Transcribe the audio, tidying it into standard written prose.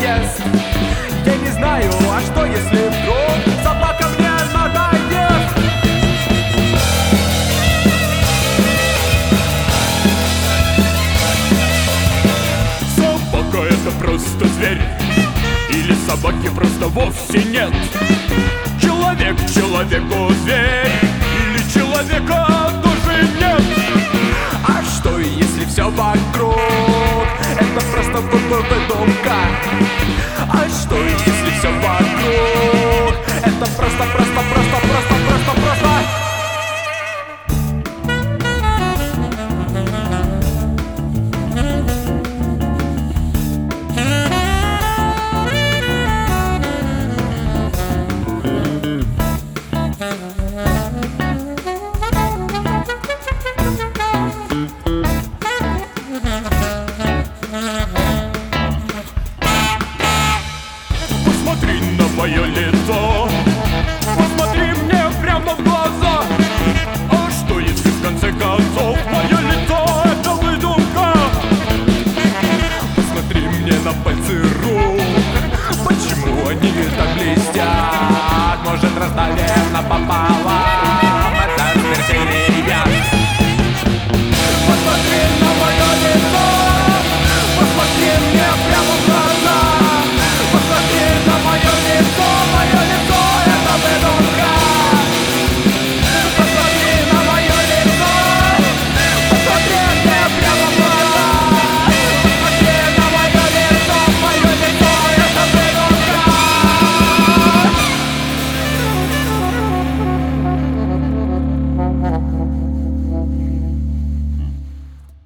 ест. Я не знаю, а что если вдруг собака мне надоест? Собака — это просто зверь, или собаки просто вовсе нет? Человек человеку зверь, или человека тоже нет? А что если все вокруг это просто выдумка?